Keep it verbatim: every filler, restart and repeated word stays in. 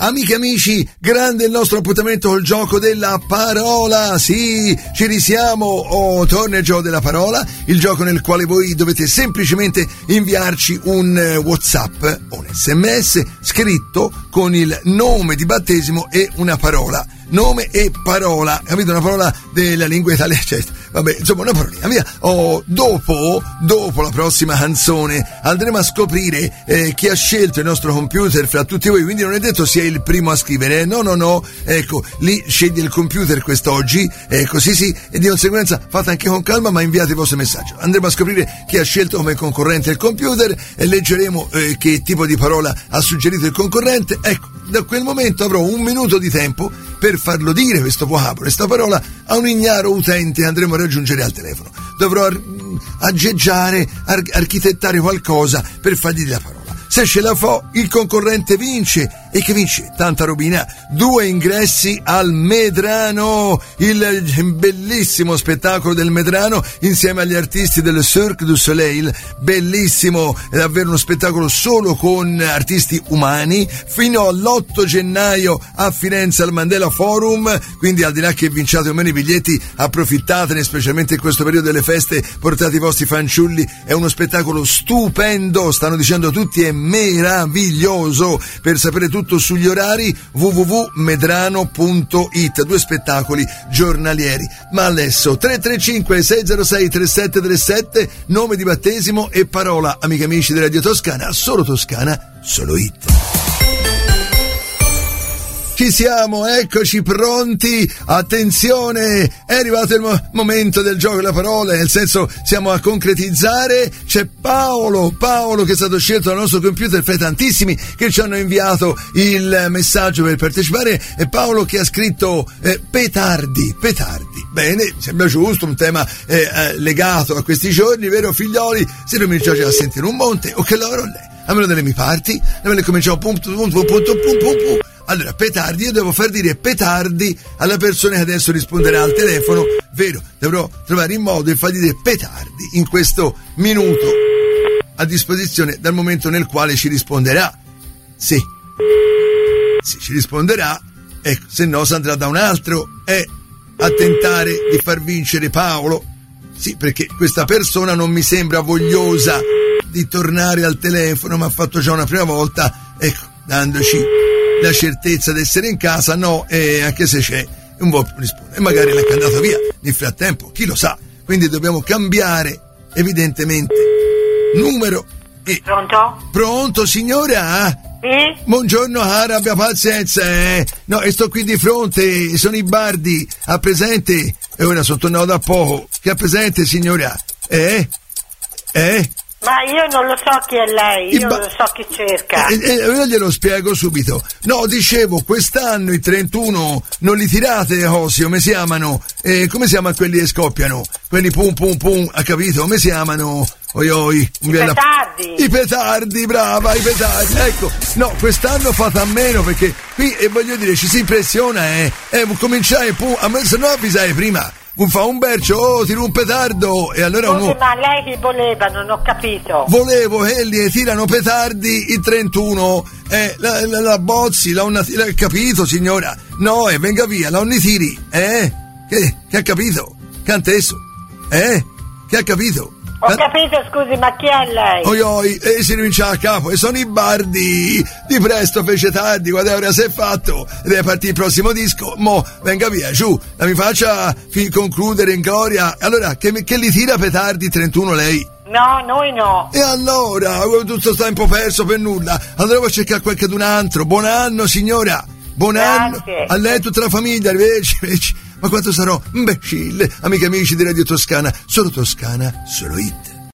Amiche e amici, grande il nostro appuntamento col gioco della parola. Sì, ci risiamo. Oh, torna il gioco della parola, il gioco nel quale voi dovete semplicemente inviarci un WhatsApp o un sms scritto con il nome di battesimo e una parola. Nome e parola, capito? Una parola della lingua italiana, cioè, vabbè, insomma, una parolina, via. Oh, dopo, dopo la prossima canzone andremo a scoprire eh, chi ha scelto il nostro computer fra tutti voi, quindi non è detto sia il primo a scrivere, no, no, no, ecco, lì sceglie il computer quest'oggi, ecco, sì, sì, e di conseguenza fate anche con calma, ma inviate il vostro messaggio. Andremo a scoprire chi ha scelto come concorrente il computer e leggeremo eh, che tipo di parola ha suggerito il concorrente. Ecco, da quel momento avrò un minuto di tempo per farlo dire questo vocabolo, questa parola, a un ignaro utente che andremo a raggiungere al telefono. Dovrò ar- aggeggiare, ar- architettare qualcosa per fargli dire la parola. Se ce la fa, il concorrente vince. E che vince? Tanta robina. Due ingressi al Medrano, il bellissimo spettacolo del Medrano insieme agli artisti del Cirque du Soleil. Bellissimo, è davvero uno spettacolo solo con artisti umani, fino all'otto gennaio a Firenze al Mandela Forum. Quindi, al di là che vinciate o meno i biglietti, approfittatene, specialmente in questo periodo delle feste, portate i vostri fanciulli. È uno spettacolo stupendo, stanno dicendo tutti, è meraviglioso. Per sapere tutto sugli orari, w w w punto medrano punto it, due spettacoli giornalieri. Ma adesso tre tre cinque sei zero sei tre sette tre sette, nome di battesimo e parola. Amici e amici di Radio Toscana, solo Toscana, solo hit. Ci siamo, eccoci pronti, attenzione, è arrivato il mo- momento del gioco della parola, nel senso siamo a concretizzare. C'è Paolo, Paolo che è stato scelto dal nostro computer fra i tantissimi che ci hanno inviato il messaggio per partecipare, è Paolo che ha scritto eh, petardi, petardi, bene, mi sembra giusto, un tema eh, eh, legato a questi giorni, vero figlioli? Se non mi ricordo a sentire un monte, o che lavoro lei? A meno delle mie parti, a meno cominciamo punto, punto, punto, punto, punto. Allora, petardi, io devo far dire petardi alla persona che adesso risponderà al telefono, vero? Dovrò trovare il modo di far dire petardi in questo minuto a disposizione dal momento nel quale ci risponderà. Sì, sì, ci risponderà, ecco, se no si andrà da un altro e a tentare di far vincere Paolo. Sì, perché questa persona non mi sembra vogliosa di tornare al telefono, ma ha fatto già una prima volta, ecco, dandoci la certezza di essere in casa, no, e anche se c'è un po' risponde, e magari l'è andato via nel frattempo, chi lo sa. Quindi dobbiamo cambiare evidentemente numero. E... Pronto? Pronto, signora? Sì? Buongiorno cara, abbia pazienza, eh. No, e sto qui di fronte, sono i Bardi, ha presente? E ora sono tornato da poco, che ha presente, signora? Eh? Eh? Ma io non lo so chi è lei, io ba- non so chi cerca. E, e, io glielo spiego subito. No, dicevo, quest'anno i trentuno non li tirate, Ossi, come si chiamano? Eh, come si chiamano quelli che scoppiano? Quelli pum pum pum, ha capito? Come si chiamano? Oi oi. I petardi. I petardi, brava, i petardi. Ecco, no, quest'anno fate a meno perché qui, e voglio dire, ci si impressiona, eh. Eh, cominciare pum, a me se no avvisare prima. Un fa un bercio, oh, tiro un petardo, e allora Scusi, uno... ma lei chi voleva? Non ho capito. Volevo che li tirano petardi il trentuno, eh, la, la, la Bozzi, la una, la, capito signora? No, e eh, venga via, la onni tiri, eh? Che, che ha capito? Cantesso, eh? Che ha capito? Ho Can... capito, scusi, ma chi è lei? Oi oi, e si ricomincia a capo, e sono i Bardi, di presto fece tardi, guarda ora si è fatto, deve partire il prossimo disco, mo, venga via, giù, la mi faccia fi- concludere in gloria. Allora, che, che li tira petardi trentuno lei? No, noi no. E allora, tutto sto tempo perso per nulla, allora devo cercare qualche d'un altro. Buon anno signora, buon Grazie. anno a lei e tutta la famiglia, arrivederci, arrivederci. Ma quanto sarò imbecille, amiche e amici di Radio Toscana, solo Toscana, solo hit.